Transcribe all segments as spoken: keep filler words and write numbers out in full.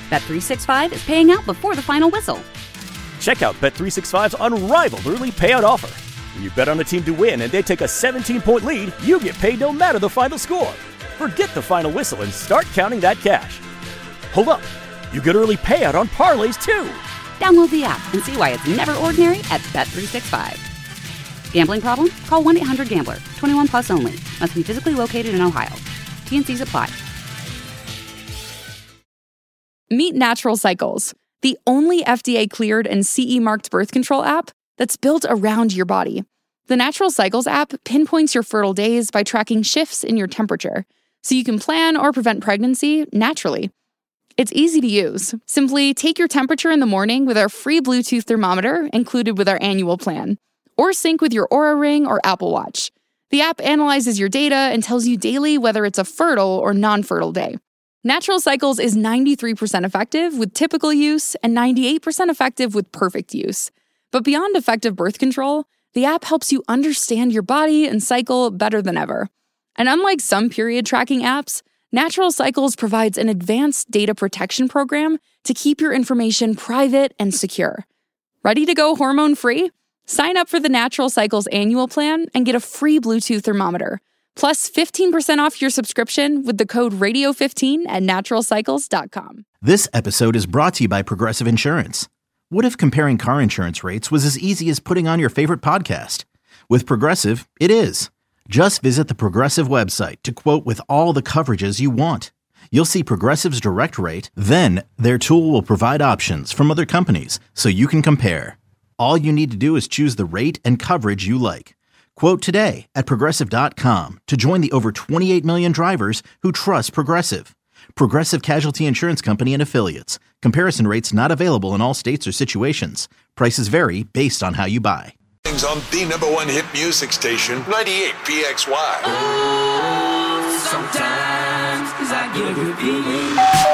Bet three sixty-five is paying out before the final whistle. Check out Bet three sixty-five's unrivaled early payout offer. When you bet on a team to win and they take a seventeen-point lead, you get paid no matter the final score. Forget the final whistle and start counting that cash. Hold up. You get early payout on parlays, too. Download the app and see why it's never ordinary at Bet three sixty-five. Gambling problem? Call one eight hundred gambler. twenty-one plus only. Must be physically located in Ohio. T N Cs apply. Meet Natural Cycles, the only F D A-cleared and C E-marked birth control app that's built around your body. The Natural Cycles app pinpoints your fertile days by tracking shifts in your temperature, so you can plan or prevent pregnancy naturally. It's easy to use. Simply take your temperature in the morning with our free Bluetooth thermometer included with our annual plan, or sync with your Oura Ring or Apple Watch. The app analyzes your data and tells you daily whether it's a fertile or non-fertile day. Natural Cycles is ninety-three percent effective with typical use and ninety-eight percent effective with perfect use. But beyond effective birth control, the app helps you understand your body and cycle better than ever. And unlike some period tracking apps, Natural Cycles provides an advanced data protection program to keep your information private and secure. Ready to go hormone-free? Sign up for the Natural Cycles annual plan and get a free Bluetooth thermometer, plus fifteen percent off your subscription with the code radio fifteen at natural cycles dot com. This episode is brought to you by Progressive Insurance. What if comparing car insurance rates was as easy as putting on your favorite podcast? With Progressive, it is. Just visit the Progressive website to quote with all the coverages you want. You'll see Progressive's direct rate, then their tool will provide options from other companies so you can compare. All you need to do is choose the rate and coverage you like. Quote today at progressive dot com to join the over twenty-eight million drivers who trust Progressive. Progressive Casualty Insurance Company and Affiliates. Comparison rates not available in all states or situations. Prices vary based on how you buy. On the number one hit music station, ninety-eight P X Y. Oh, sometimes I get a good feeling.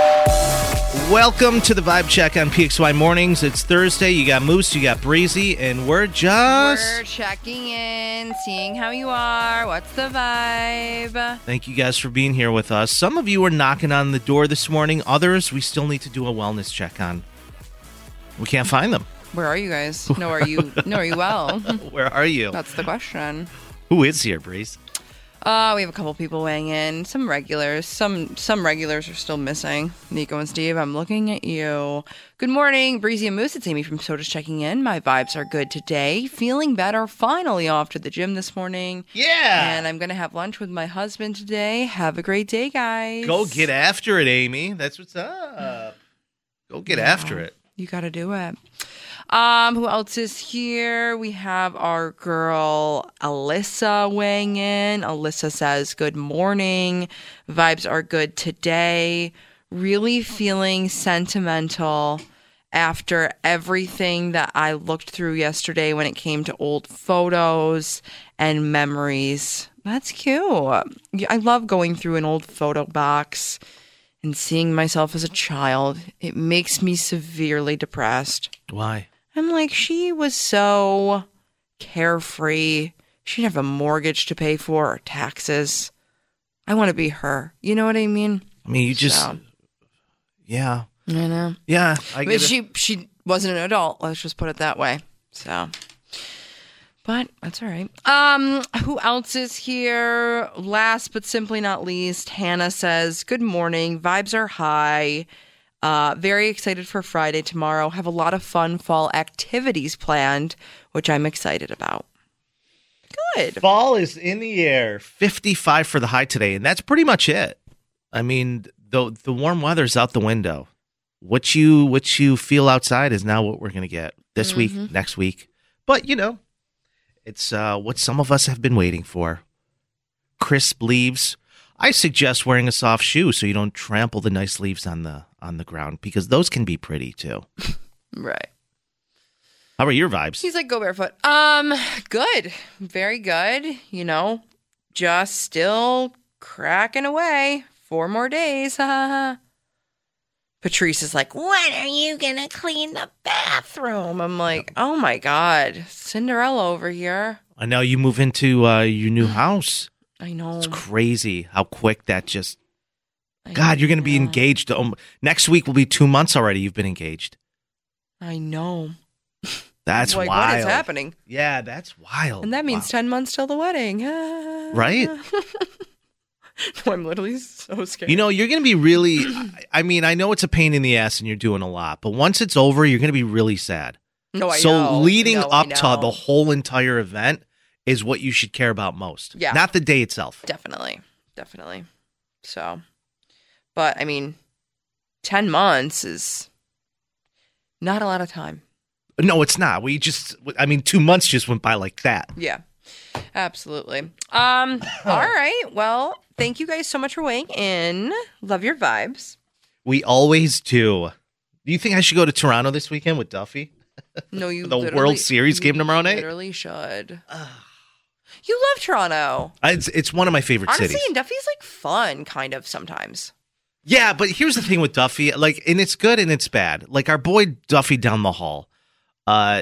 Welcome to the Vibe Check on P X Y Mornings. It's Thursday. You got Moose, you got Breezy, and we're just... We're checking in, seeing how you are. What's the vibe? Thank you guys for being here with us. Some of you are knocking on the door this morning. Others, we still need to do a wellness check on. We can't find them. Where are you guys? No, are you? No, are you well? Where are you? That's the question. Who is here, Breeze? Uh, we have a couple people weighing in. Some regulars. Some some regulars are still missing. Nico and Steve, I'm looking at you. Good morning, Breezy and Moose. It's Amy from Soda's checking in. My vibes are good today. Feeling better. Finally off to the gym this morning. Yeah. And I'm going to have lunch with my husband today. Have a great day, guys. Go get after it, Amy. That's what's up. Go get yeah. after it. You got to do it. Um, who else is here? We have our girl Alyssa weighing in. Alyssa says, good morning. Vibes are good today. Really feeling sentimental after everything that I looked through yesterday when it came to old photos and memories. That's cute. I love going through an old photo box and seeing myself as a child. It makes me severely depressed. Why? I'm like, she was so carefree. She didn't have a mortgage to pay for or taxes. I want to be her. You know what I mean? I mean, you just, so, yeah. I know. Yeah, I I get mean, it. she, she wasn't an adult. Let's just put it that way. So, but that's all right. Um, who else is here? Last but simply not least, Hannah says, good morning. Vibes are high. Uh, very excited for Friday tomorrow. Have a lot of fun fall activities planned, which I'm excited about. Good. Fall is in the air. fifty-five for the high today, and that's pretty much it. I mean, the the warm weather's out the window. What you what you feel outside is now what we're going to get this mm-hmm. week, next week. But, you know, it's uh, what some of us have been waiting for. Crisp leaves. I suggest wearing a soft shoe so you don't trample the nice leaves on the on the ground, because those can be pretty too. Right. How are your vibes? He's like, go barefoot. Um, good. Very good. You know, just still cracking away. Four more days. Patrice is like, when are you going to clean the bathroom? I'm like, oh my God. Cinderella over here. I know you move into uh, your new house. I know. It's crazy how quick that just God, you're going to be know. engaged. Um, next week will be two months already. You've been engaged. I know. That's like, wild. what is happening? Yeah, that's wild. And that means Wow. ten months till the wedding. Right? No, I'm literally so scared. You know, you're going to be really, I mean, I know it's a pain in the ass and you're doing a lot, but once it's over, you're going to be really sad. no, I so know. leading No, I up to know. the whole entire event is what you should care about most. Yeah. Not the day itself. Definitely. Definitely. So, but I mean, ten months is not a lot of time. No, it's not. We just, I mean, two months just went by like that. Yeah, absolutely. Um. All right. Well, thank you guys so much for weighing in. Love your vibes. We always do. Do you think I should go to Toronto this weekend with Duffy? No, you. The literally- World Series you game tomorrow night? Literally should. You love Toronto. It's, it's one of my favorite Honestly, cities. and Duffy's like fun, kind of sometimes. Yeah, but here's the thing with Duffy, like, and it's good and it's bad. Like our boy Duffy down the hall, uh,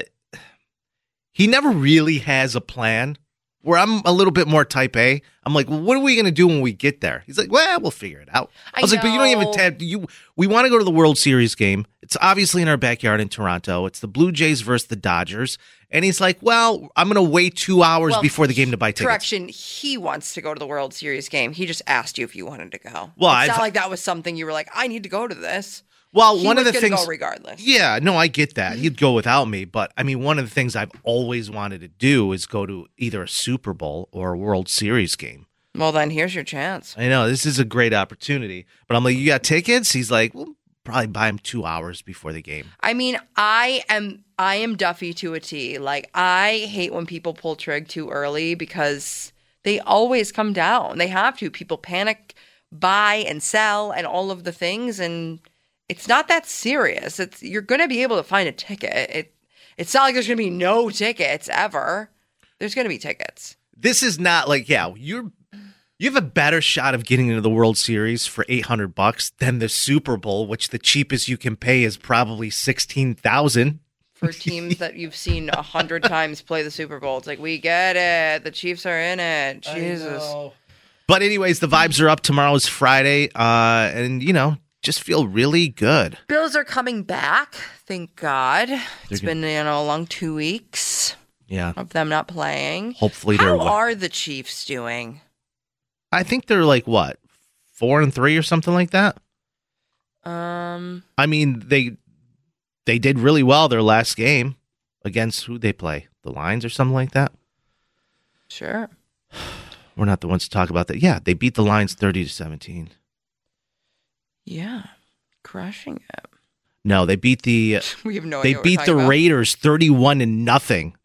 he never really has a plan. Where I'm a little bit more type A. I'm like, well, what are we gonna do when we get there? He's like, well, we'll figure it out. I, I was like, but you don't even know. have you. We want to go to the World Series game. It's obviously in our backyard in Toronto. It's the Blue Jays versus the Dodgers. And he's like, well, I'm gonna wait two hours Well, before the game to buy tickets. Correction, he wants to go to the World Series game. He just asked you if you wanted to go. Well, it's I've- not like that was something you were like, I need to go to this. Well, He one of was the gonna things, go regardless. Yeah, no, I get that. He'd go without me, but I mean, one of the things I've always wanted to do is go to either a Super Bowl or a World Series game. Well, then here's your chance. I know this is a great opportunity, but I'm like, you got tickets? He's like, well, probably buy him two hours before the game. I mean, I am I am Duffy to a T. Like, I hate when people pull trig too early because they always come down. They have to. People panic, buy and sell, and all of the things, and it's not that serious. It's you're going to be able to find a ticket. It it's not like there's going to be no tickets ever. There's going to be tickets. This is not like, yeah, you're you have a better shot of getting into the World Series for eight hundred bucks than the Super Bowl, which the cheapest you can pay is probably sixteen thousand. For teams that you've seen a hundred times play the Super Bowl, it's like, we get it. The Chiefs are in it. Jesus. But anyways, the vibes are up. Tomorrow is Friday, uh, and you know, just feel really good. Bills are coming back. Thank God. It's gonna- been, you know, a long two weeks Yeah, of them not playing. hopefully they're. How are the Chiefs doing? I think they're like what, four and three or something like that. Um, I mean, they they did really well their last game against who they play, the Lions or something like that. sure. We're not the ones to talk about that. Yeah, they beat the Lions thirty to seventeen. Yeah. Crushing it. No, they beat the We have no they idea. what beat we're the talking about. Raiders thirty-one to nothing.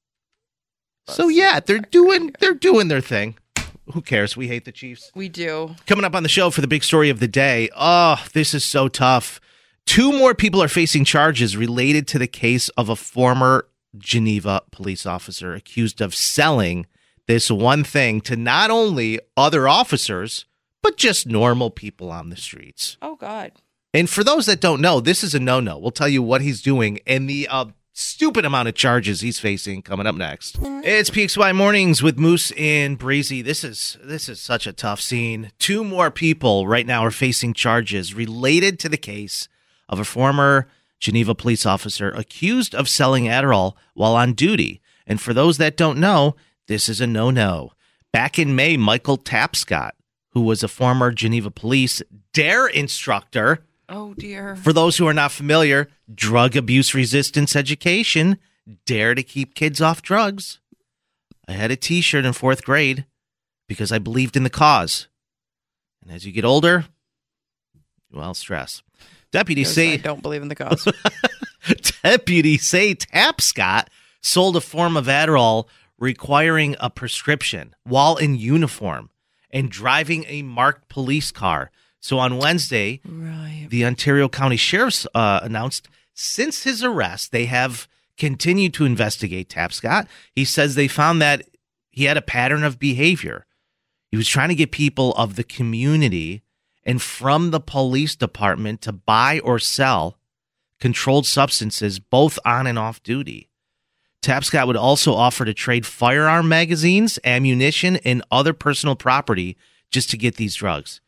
So That's yeah, they're not doing good. they're doing their thing. Who cares? We hate the Chiefs. We do. Coming up on the show for the big story of the day. Oh, this is so tough. Two more people are facing charges related to the case of a former Geneva police officer accused of selling this one thing to not only other officers, but just normal people on the streets. Oh, God. And for those that don't know, this is a no-no. We'll tell you what he's doing and the uh, stupid amount of charges he's facing coming up next. It's P X Y Mornings with Moose and Breezy. This is this is such a tough scene. Two more people right now are facing charges related to the case of a former Geneva police officer accused of selling Adderall while on duty. And for those that don't know, this is a no-no. Back in May, Michael Tapscott, who was a former Geneva police DARE instructor, Oh, dear. for those who are not familiar, drug abuse resistance education, dare to keep kids off drugs. I had a t-shirt in fourth grade because I believed in the cause. And as you get older, well, stress. Deputies I say don't believe in the cause. Deputies say Tapscott sold a form of Adderall requiring a prescription while in uniform and driving a marked police car. So on Wednesday, Right. the Ontario County Sheriff's uh, announced since his arrest, they have continued to investigate Tapscott. He says they found that he had a pattern of behavior. He was trying to get people of the community and from the police department to buy or sell controlled substances both on and off duty. Tapscott would also offer to trade firearm magazines, ammunition, and other personal property just to get these drugs.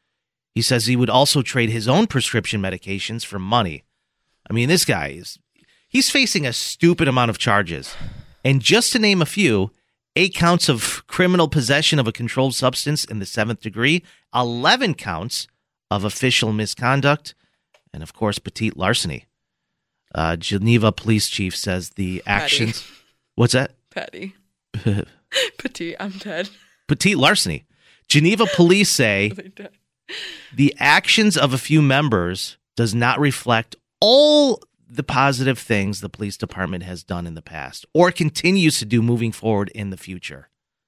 He says he would also trade his own prescription medications for money. I mean, this guy is, he's facing a stupid amount of charges. And just to name a few, eight counts of criminal possession of a controlled substance in the seventh degree, eleven counts of official misconduct, and of course, petite larceny. Uh, Geneva police chief says the actions. Petty. What's that? Petty. Petite, I'm dead. Petite larceny. Geneva police say the actions of a few members does not reflect all the positive things the police department has done in the past or continues to do moving forward in the future.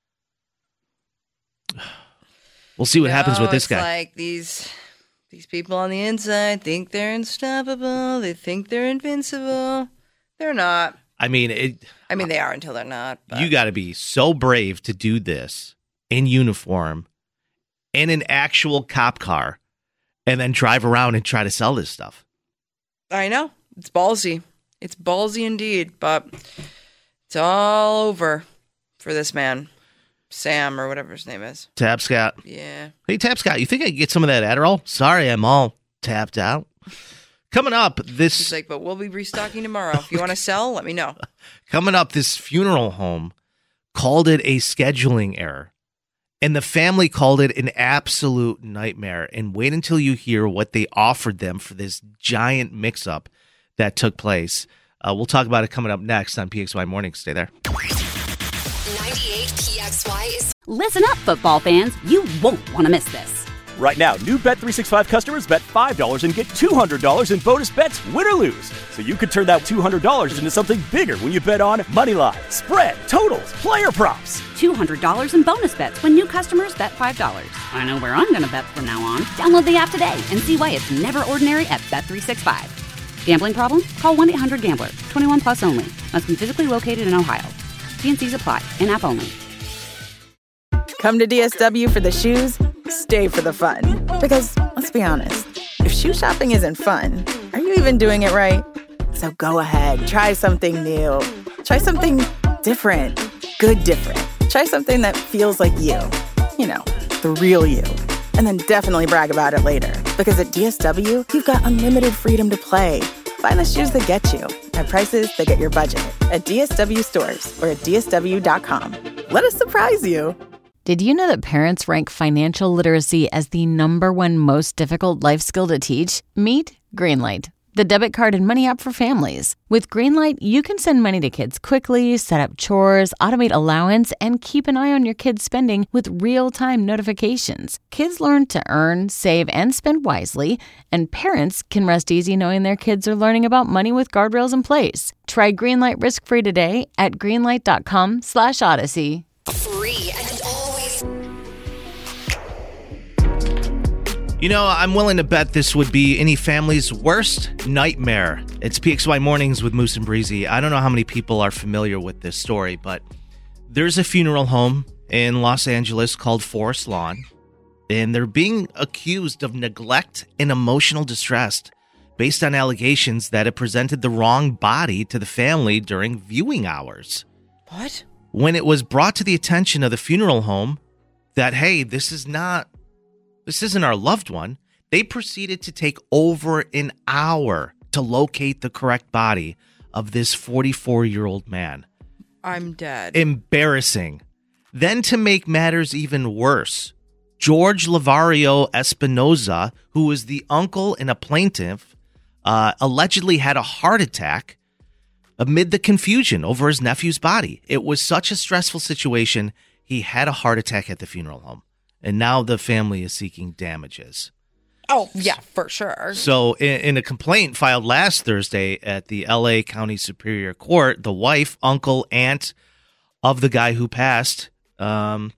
We'll see what No, happens with this it's guy. Like these, these people on the inside think they're unstoppable. They think they're invincible. They're not. I mean, it, I mean, they are until they're not. But. you got to be so brave to do this in uniform, in an actual cop car, and then drive around and try to sell this stuff. I know. It's ballsy. It's ballsy indeed, but it's all over for this man, Sam, or whatever his name is. Tapscott. Yeah. Hey, Tapscott, you think I could get some of that Adderall? Sorry, I'm all tapped out. Coming up, this... He's like, but we'll be restocking tomorrow. If you want to sell, let me know. Coming up, this funeral home called it a scheduling error, and the family called it an absolute nightmare. And wait until you hear what they offered them for this giant mix-up that took place. Uh, we'll talk about it coming up next on P X Y Mornings. Stay there. ninety-eight P X Y is... Listen up, football fans. You won't want to miss this. Right now, new Bet three sixty-five customers bet five dollars and get two hundred dollars in bonus bets, win or lose. So you could turn that two hundred dollars into something bigger when you bet on money line, spread, totals, player props. two hundred dollars in bonus bets when new customers bet five dollars. I know where I'm going to bet from now on. Download the app today and see why it's never ordinary at Bet three sixty-five. Gambling problem? Call one eight hundred gambler. twenty-one plus only. Must be physically located in Ohio. T N Cs apply. In-app only. Come to D S W for the shoes, stay for the fun. Because, let's be honest, if shoe shopping isn't fun, are you even doing it right? So go ahead, try something new. Try something different. Good different. Try something that feels like you. You know, the real you. And then definitely brag about it later. Because at D S W, you've got unlimited freedom to play. Find the shoes that get you at prices that get your budget at D S W stores or at D S W dot com. Let us surprise you. Did you know that parents rank financial literacy as the number one most difficult life skill to teach? Meet Greenlight, the debit card and money app for families. With Greenlight, you can send money to kids quickly, set up chores, automate allowance, and keep an eye on your kids' spending with real-time notifications. Kids learn to earn, save, and spend wisely, and parents can rest easy knowing their kids are learning about money with guardrails in place. Try Greenlight risk-free today at greenlight dot com slash odyssey. Free and always... You know, I'm willing to bet this would be any family's worst nightmare. It's P X Y Mornings with Moose and Breezy. I don't know how many people are familiar with this story, but there's a funeral home in Los Angeles called Forest Lawn, and they're being accused of neglect and emotional distress based on allegations that it presented the wrong body to the family during viewing hours. What? When it was brought to the attention of the funeral home that, hey, this is not, this isn't our loved one, they proceeded to take over an hour to locate the correct body of this forty-four-year-old man. I'm dead. Embarrassing. Then to make matters even worse, George Lavario Espinoza, who is the uncle and a plaintiff, uh, allegedly had a heart attack amid the confusion over his nephew's body. It was such a stressful situation, he had a heart attack at the funeral home. And now the family is seeking damages. Oh, yeah, for sure. So in, in a complaint filed last Thursday at the L A County Superior Court, the wife, uncle, aunt of the guy who passed, um,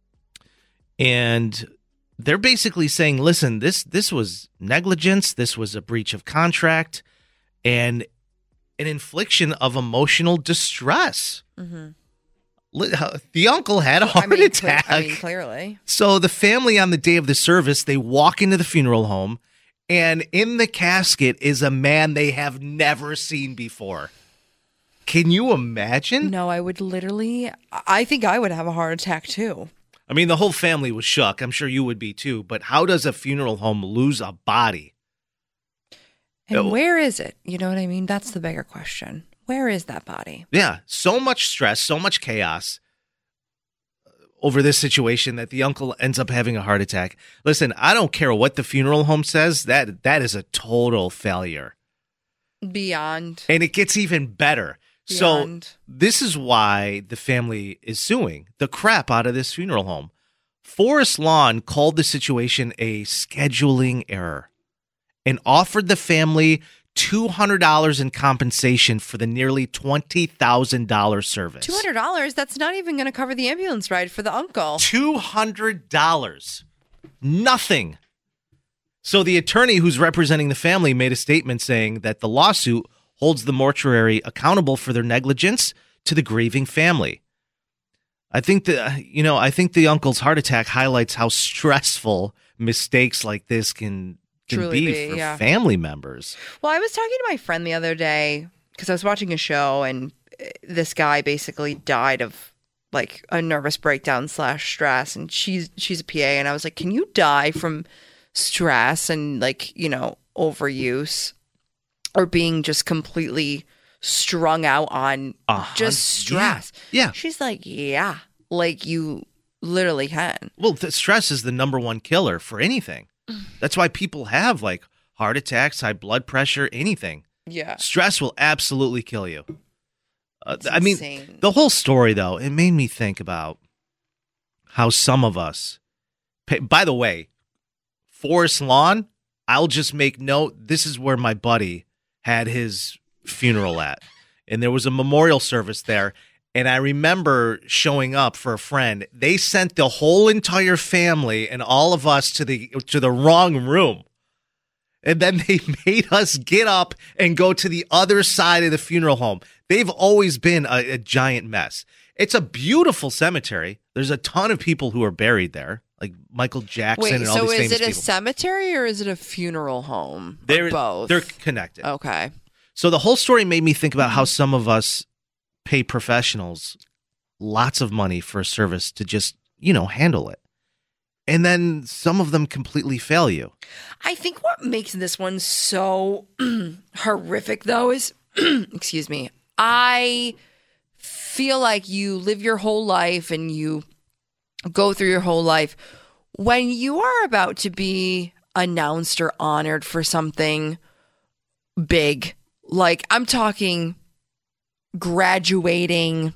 and they're basically saying, listen, this this was negligence, this was a breach of contract, and an infliction of emotional distress. Mm-hmm. The uncle had a heart I mean, attack. Cle- I mean, clearly. So the family on the day of the service, they walk into the funeral home, and in the casket is a man they have never seen before. Can you imagine? No, I would literally, I think I would have a heart attack too. I mean, the whole family was shook. I'm sure you would be too. But how does a funeral home lose a body? And oh. where is it? You know what I mean? That's the bigger question. Where is that body? Yeah, so much stress, so much chaos over this situation that the uncle ends up having a heart attack. Listen, I don't care what the funeral home says. That that is a total failure. Beyond. And it gets even better. Beyond. So this is why the family is suing the crap out of this funeral home. Forest Lawn called the situation a scheduling error and offered the family two hundred dollars in compensation for the nearly twenty thousand dollars service. two hundred dollars? That's not even going to cover the ambulance ride for the uncle. two hundred dollars. Nothing. So the attorney who's representing the family made a statement saying that the lawsuit holds the mortuary accountable for their negligence to the grieving family. I think that, you know, I think the uncle's heart attack highlights how stressful mistakes like this can, can Truly be, be for yeah. family members. Well, I was talking to my friend the other day because I was watching a show and this guy basically died of like a nervous breakdown slash stress, and she's she's a P A, and I was like, can you die from stress and like, you know, overuse or being just completely strung out on uh-huh. just stress? Yeah. yeah. She's like, yeah, like you literally can. Well, the stress is the number one killer for anything. That's why people have like heart attacks, high blood pressure, anything. Yeah. Stress will absolutely kill you. Uh, I mean, the whole story, though, it made me think about how some of us pay. By the way, Forest Lawn, I'll just make note, this is where my buddy had his funeral at. And there was a memorial service there. And I remember showing up for a friend. They sent the whole entire family and all of us to the to the wrong room. And then they made us get up and go to the other side of the funeral home. They've always been a, a giant mess. It's a beautiful cemetery. There's a ton of people who are buried there, like Michael Jackson Wait, and all so these famous is it a people. cemetery or is it a funeral home? They're or both. They're connected. Okay. So the whole story made me think about how some of us pay professionals lots of money for a service to just, you know, handle it. And then some of them completely fail you. I think what makes this one so horrific, though, is, excuse me, I feel like you live your whole life and you go through your whole life. When you are about to be announced or honored for something big, like I'm talking graduating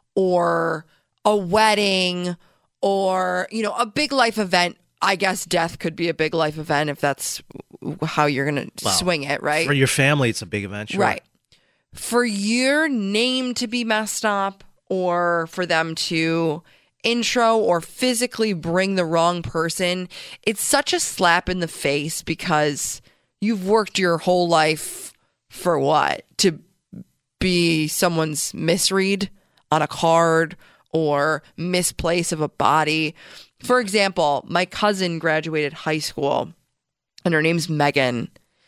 or a wedding or, you know, a big life event. I guess death could be a big life event if that's how you're going to well, swing it, right? For your family, it's a big event, sure. Right. For your name to be messed up or for them to intro or physically bring the wrong person, it's such a slap in the face because you've worked your whole life for what? To be someone's misread on a card or misplace of a body. For example, my cousin graduated high school and her name's Megan,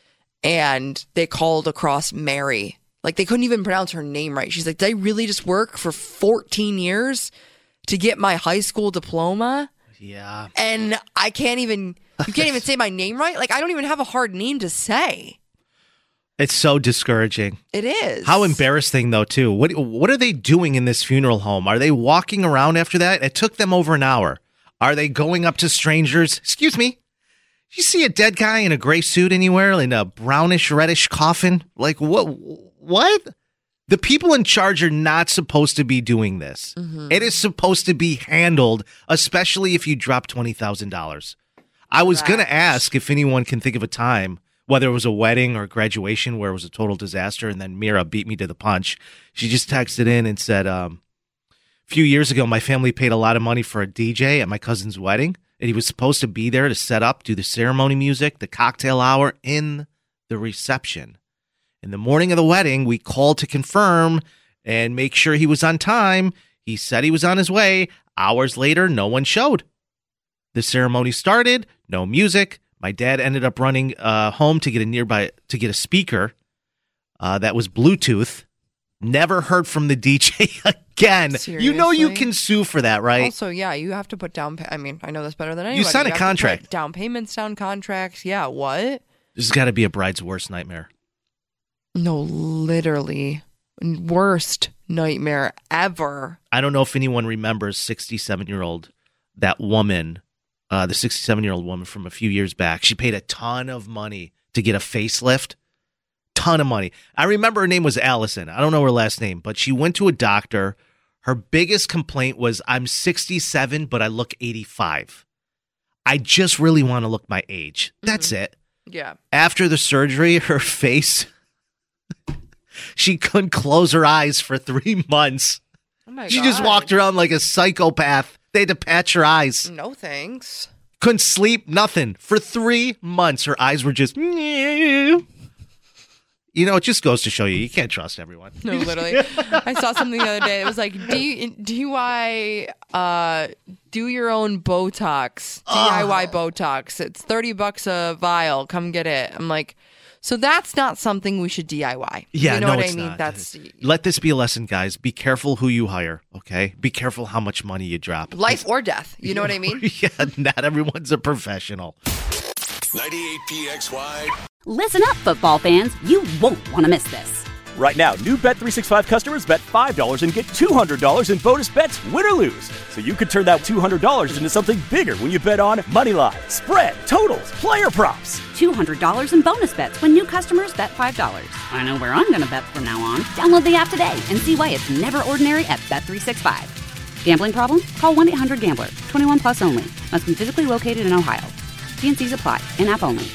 and they called across Mary. Like they couldn't even pronounce her name right. She's like, did I really just work for fourteen years to get my high school diploma? Yeah. And I can't even, you can't even say my name right? Like I don't even have a hard name to say. It's so discouraging. It is. How embarrassing, though, too. What What are they doing in this funeral home? Are they walking around after that? It took them over an hour. Are they going up to strangers? Excuse me. You see a dead guy in a gray suit anywhere in a brownish, reddish coffin? Like, what? What? The people in charge are not supposed to be doing this. Mm-hmm. It is supposed to be handled, especially if you drop twenty thousand dollars. I was right. going to ask if anyone can think of a time, whether it was a wedding or graduation where it was a total disaster, and then Mira beat me to the punch. She just texted in and said, um, a few years ago, my family paid a lot of money for a D J at my cousin's wedding, and he was supposed to be there to set up, do the ceremony music, the cocktail hour, and the reception. In the morning of the wedding, we called to confirm and make sure he was on time. He said he was on his way. Hours later, no one showed. The ceremony started, no music. My dad ended up running uh, home to get a nearby to get a speaker uh, that was Bluetooth, Never heard from the D J again. Seriously? You know you can sue for that, right? Also, yeah, you have to put down. Pa- I mean, I know this better than anybody. You sign a have to contract. put down payments, down contracts. Yeah, what? This has got to be a bride's worst nightmare. No, literally. Worst nightmare ever. I don't know if anyone remembers sixty-seven-year-old, that woman, uh, the sixty-seven-year-old woman from a few years back. She paid a ton of money to get a facelift. Ton of money. I remember her name was Allison. I don't know her last name, but she went to a doctor. Her biggest complaint was, I'm sixty-seven, but I look eighty-five. I just really want to look my age. That's Mm-hmm. it. Yeah. After the surgery, her face, she couldn't close her eyes for three months. Oh my she God. just walked around like a psychopath. They had to patch her eyes. No thanks. Couldn't sleep, nothing. For three months, her eyes were just... You know, it just goes to show you, you can't trust everyone. No, literally. I saw something the other day. It was like, D- DIY, uh, do your own Botox. D I Y Botox. It's thirty bucks a vial. Come get it. I'm like, so that's not something we should D I Y. Yeah, you know no, what it's I mean? not. That's Let this be a lesson, guys. Be careful who you hire, okay? Be careful how much money you drop. life or death. You know what I mean? Yeah, not everyone's a professional. ninety-eight P X Y. Listen up, football fans. You won't want to miss this. Right now, new Bet three sixty-five customers bet five dollars and get two hundred dollars in bonus bets, win or lose. So you could turn that two hundred dollars into something bigger when you bet on moneyline, spread, totals, player props. two hundred dollars in bonus bets when new customers bet five dollars. I know where I'm going to bet from now on. Download the app today and see why it's never ordinary at Bet three sixty-five. Gambling problem? Call one eight hundred gambler. twenty-one plus only. Must be physically located in Ohio. T and C's apply. In-app only.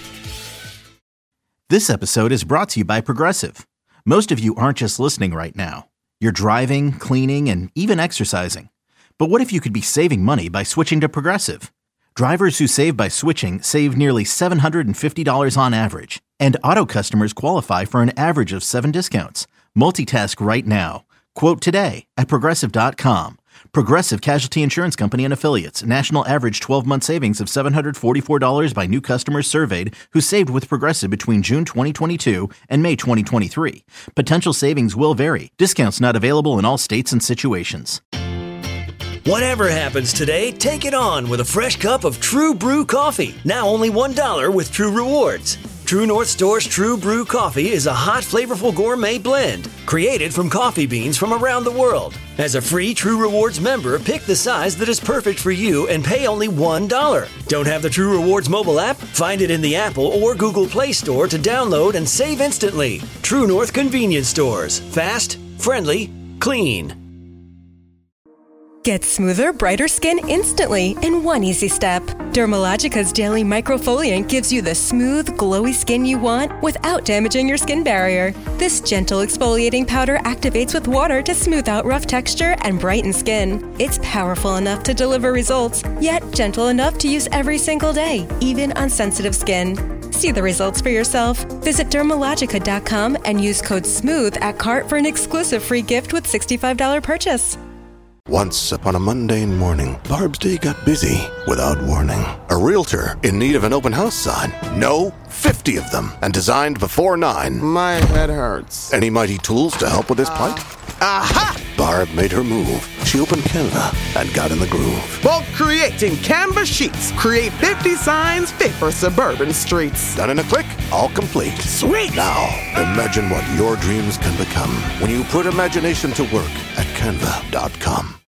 This episode is brought to you by Progressive. Most of you aren't just listening right now. You're driving, cleaning, and even exercising. But what if you could be saving money by switching to Progressive? Drivers who save by switching save nearly seven hundred fifty dollars on average. And auto customers qualify for an average of seven discounts. Multitask right now. Quote today at Progressive dot com. Progressive Casualty Insurance Company and Affiliates. National average twelve-month savings of seven hundred forty-four dollars by new customers surveyed who saved with Progressive between June twenty twenty-two and May twenty twenty-three. Potential savings will vary. Discounts not available in all states and situations. Whatever happens today, take it on with a fresh cup of True Brew coffee. Now only one dollar with True Rewards. True North Store's True Brew coffee is a hot, flavorful gourmet blend created from coffee beans from around the world. As a free True Rewards member, pick the size that is perfect for you and pay only one dollar. Don't have the True Rewards mobile app? Find it in the Apple or Google Play Store to download and save instantly. True North Convenience Stores. Fast, friendly, clean. Get smoother, brighter skin instantly in one easy step. Dermalogica's Daily Microfoliant gives you the smooth, glowy skin you want without damaging your skin barrier. This gentle exfoliating powder activates with water to smooth out rough texture and brighten skin. It's powerful enough to deliver results, yet gentle enough to use every single day, even on sensitive skin. See the results for yourself. Visit Dermalogica dot com and use code SMOOTH at cart for an exclusive free gift with sixty-five dollars purchase. Once upon a mundane morning, Barb's day got busy without warning. A realtor in need of an open house sign. No, fifty of them, and designed before nine. My head hurts. Any mighty tools to help with his plight? Aha! Barb made her move. She opened Canva and got in the groove. Bulk creating Canva sheets. Create fifty signs fit for suburban streets. Done in a click, all complete. Sweet! Now, imagine what your dreams can become when you put imagination to work at Canva dot com.